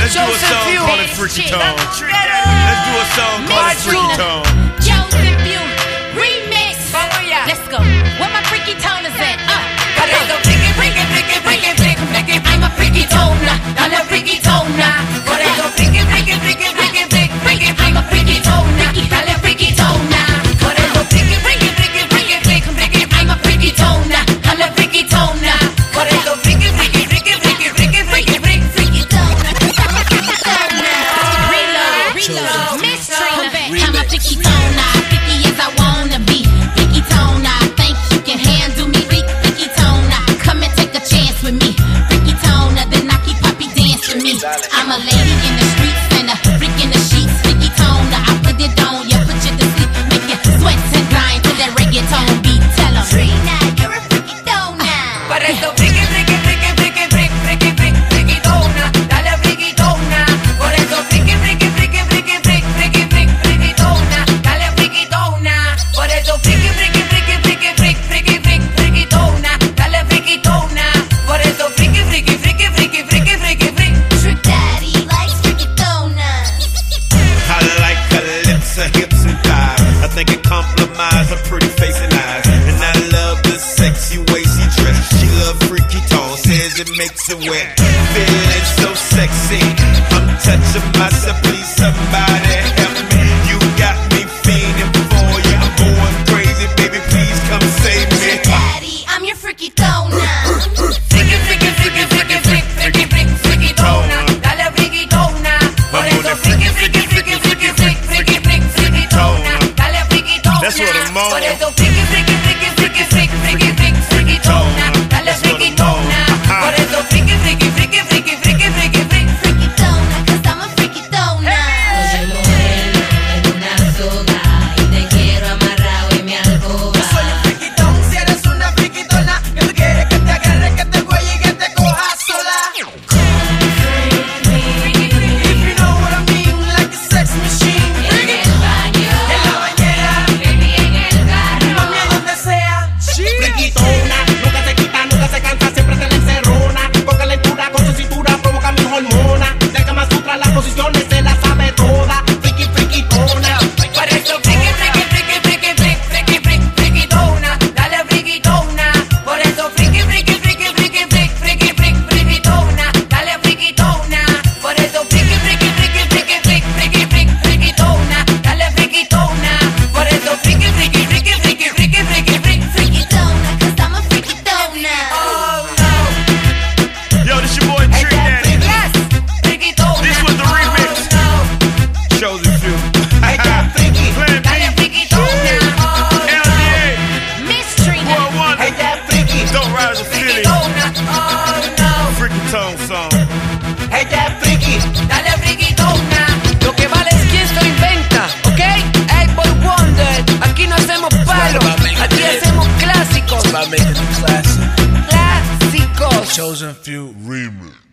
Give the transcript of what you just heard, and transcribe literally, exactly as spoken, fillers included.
Let's do a song called it Freaky Tone. Let's do a song called it Freaky Tone. Chosen Few remix. Let's go. Where my freaky tone is at? Uh, Por eso freaky, freaky, freaky, freaky, freaky, freaky, I'm a freaky toner, dale freaky toner. Por eso freaky, freaky, freaky, freaky, freaky, freaky, I'm a freaky toner, dale freaky toner. Por eso freaky, freaky, freaky, freaky, freaky, freaky, I'm a freaky toner, dale freaky toner. Por eso freaky, freaky, freaky, freaky, freaky, freaky, freaky, freaky toner. reload, reload. Miss Trina, I'm a freaky toner. Freaky as I wanna be. Freaky toner. Think you can handle me? Freaky toner. Come and take a chance with me. Freaky toner. Then I keep poppy dance with me. I'm a lady in the streets and a freak in the sheets. Freaky toner. I put it on you, put you to sleep, make you sweat and grind to that reggaeton beat. Tell 'em Trina, you're a freaky toner. Por eso freaky, freaky, freaky, freaky, freaky, freaky, freaky, freaky toner, dale freaky toner. Por eso freaky, freaky, freaky, freaky, freaky, freaky, freaky, freaky toner, dale freaky toner. Por eso freaky, freaky, freaky, freaky, freaky, freaky, freaky, freaky toner, dale freaky toner. Por eso freaky, freaky, freaky, freaky, freaky, freaky, freaky. Trick Daddy likes freaky toner. I like her lips, her hips and thighs. I think it compromises her pretty face and eyes. And I love the sexy way she dressed. She love freaky tone, says it makes her wet. Feeling so sexy, I'm touching myself. Please somebody help me. You got me fiending for you. I'm going crazy, baby. Please come save me. Daddy, I'm your freaky toner. Freaky, freaky, freaky, freaky, freaky, freaky, freaky, freaky toner, dale freaky toner. Por eso freaky, freaky, freaky, freaky, freaky, freaky, freaky, freaky toner, dale freaky toner. That's what I'm on. Por eso freaky, freaky, freaky, freaky, freaky, freaky, freaky, freaky toner, dale freaky toner. Por eso freaky, freaky, freaky, freaky, freaky, freaky, freaky. Freaky toner, 'cause I'm a freaky toner. Oye, moreno, en una soga y te quiero amarrado en mi alcoba. Soy un friquitón, si eres una friquitona, que tú quieres que te agarre, que te cuelle y que te coja sola. If you know what I mean, like a sex machine. En el baño, En la bañera, baby, en el carro. mami, a donde sea. Friquitona, nunca se quita, nunca se cansa, siempre se le encerrona. Con calentura, con su cintura, provoca mis hormonas. De Kama Sutra, las posiciones se las sabe toda. Friki, friquitona. Por eso friki, friki, friki, friki, friki, friki, friki, friquitona, dale friquitona. Por eso friki, friki, friki, friki, friki, friki, friki, friquitona, dale friquitona. Por eso friki, friki, friki, friki, friki, friki, friki, friquitona, dale friquitona. Por eso friki, friki, friki, friki, friki, friki, friki. Freaky toner, 'cause I'm a freaky toner. Oh no, Yo, this your boy Trick Daddy. yes, friquitona. This was the remix. Oh no, Chosen Few. Ella friki, Plan dale B. friquitona. Oh L no, D Miss Trina. A. World Wonder. ella friki, Don't Rise of Philly. friquitona. Oh no. Freaky Tone song. ella friki. Dale friquitona. Lo que vale es quién se lo inventa, ¿ok? Hey, Boy Wonder, aquí no hacemos palo, aquí hacemos clásicos. About making a classic. Clásicos. Chosen Few remix.